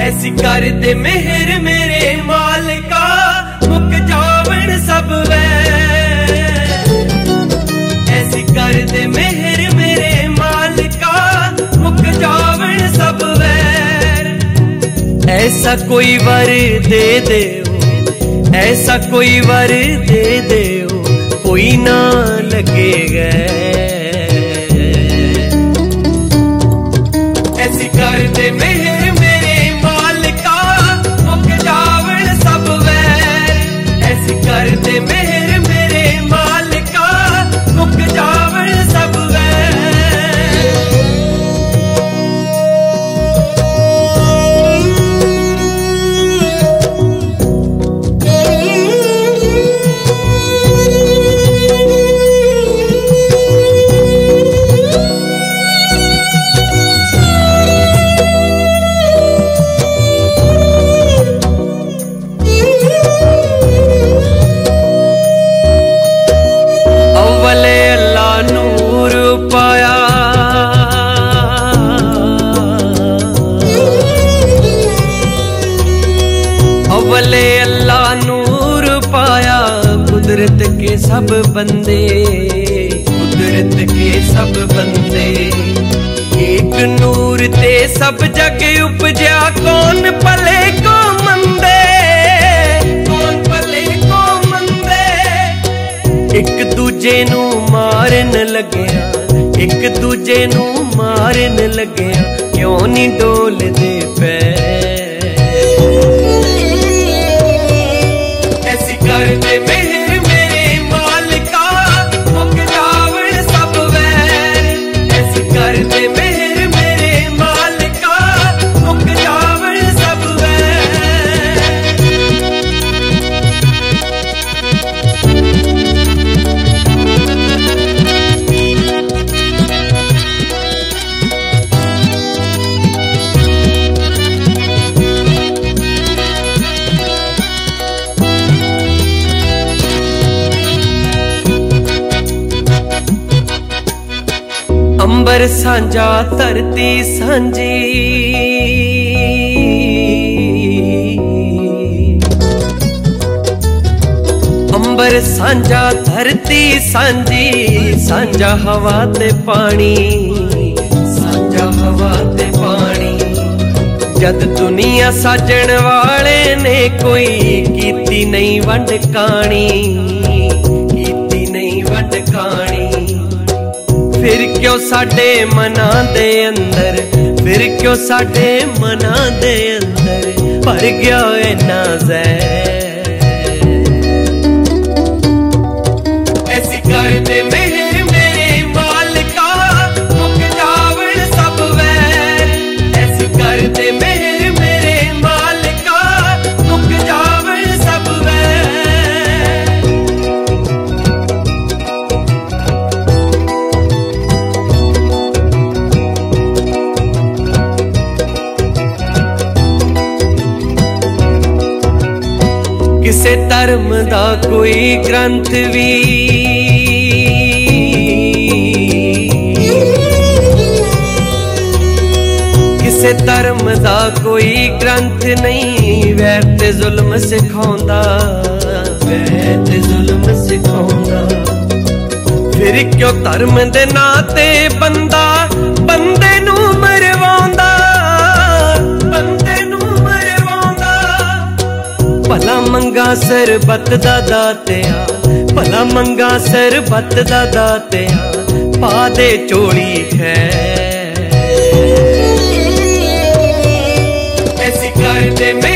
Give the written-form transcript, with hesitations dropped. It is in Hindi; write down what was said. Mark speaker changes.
Speaker 1: ऐसी कर दे मेहर मेरे मालिका, मुक जावन सब वैर। ऐसी कर दे मेहर मेरे मालिका, मुक जावन सब वैर। ऐसा कोई वर दे देओ, ऐसा कोई वर दे देओ, कोई ना लगेगा। ऐसी कर दे मेहर मेरे मालिका, मुक जावन सब वैर। ऐसी कर दे मेहर मेरे मालिका, मुक जावन सब अव्वले अल्लाह नूर पाया। कुदरत के सब बंदे, कुदरत के सब बंदे, एक नूर ते सब जग उपजा। कौन भले को मंदे, कौन भले को मंदे। एक दूजे नू मारन लग्या, एक दूजे नू मारन लग्या, क्यों नी डोलदे पैर। ऐसी कर दे मेहर मेरे मालिका, मुक जावन सब वैर। ऐसी कर दे मेहर मेरे मालिका, मुक जावन सब वैर। अंबर सांझा धरती सांझी, अंबर सांझा धरती सांझी। सांझा हवा ते पानी, सांझा हवा ते पानी। जद दुनिया साजण वाले ने कोई कीती नहीं वंड कानी, कीती नहीं वंड कानी। फिर क्यों साडे मना दे अंदर, फिर क्यों साडे मना दे अंदर भर गया इन्ना ज़हर। ऐसी कर दे मेहर मेरे मालिका, मुक जावन सब वैर। ऐसी कर दे मेहर मेरे मालिका, मुक जावन सब वैर। किसे धर्म दा कोई ग्रंथ भी, किसे धर्म दा कोई ग्रंथ नहीं। वैर ते जुल्म सिखाउंदा, वैर ते जुल्म सिखाउंदा। फिर क्यों धर्म दे नां ते बंदा बंदे नू मरवाउंदा, बंदे नू मरवाउंदा। भला मंगा सरबत दा दातिया, भला मंगा सरबत दा दातिया, पा दे चोली खैर। ऐसी कर दे